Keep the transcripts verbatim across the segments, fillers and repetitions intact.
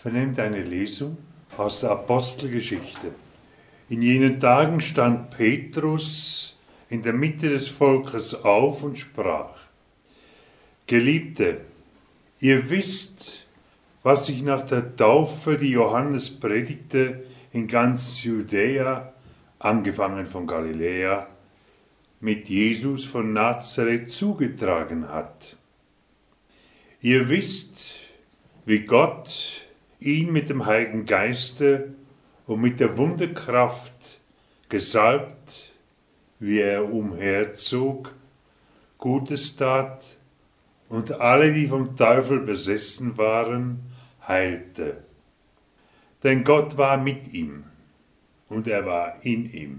Vernehmt eine Lesung aus der Apostelgeschichte. In jenen Tagen stand Petrus in der Mitte des Volkes auf und sprach: Geliebte, ihr wisst, was sich nach der Taufe, die Johannes predigte, in ganz Judäa, angefangen von Galiläa, mit Jesus von Nazareth zugetragen hat. Ihr wisst, wie Gott ihn mit dem Heiligen Geiste und mit der Wunderkraft gesalbt, wie er umherzog, Gutes tat und alle, die vom Teufel besessen waren, heilte. Denn Gott war mit ihm und er war in ihm.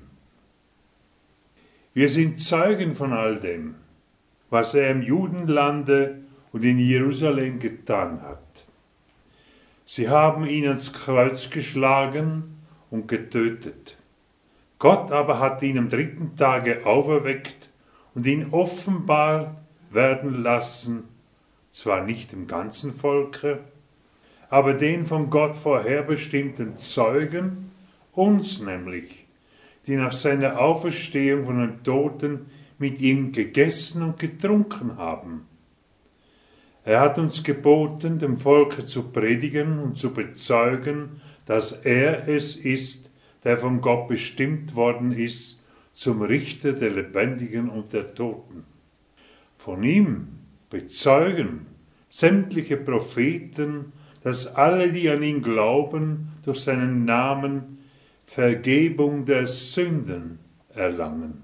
Wir sind Zeugen von all dem, was er im Judenlande und in Jerusalem getan hat. Sie haben ihn ans Kreuz geschlagen und getötet. Gott aber hat ihn am dritten Tage auferweckt und ihn offenbar werden lassen, zwar nicht dem ganzen Volke, aber den von Gott vorherbestimmten Zeugen, uns nämlich, die nach seiner Auferstehung von den Toten mit ihm gegessen und getrunken haben. Er hat uns geboten, dem Volke zu predigen und zu bezeugen, dass er es ist, der von Gott bestimmt worden ist, zum Richter der Lebendigen und der Toten. Von ihm bezeugen sämtliche Propheten, dass alle, die an ihn glauben, durch seinen Namen Vergebung der Sünden erlangen.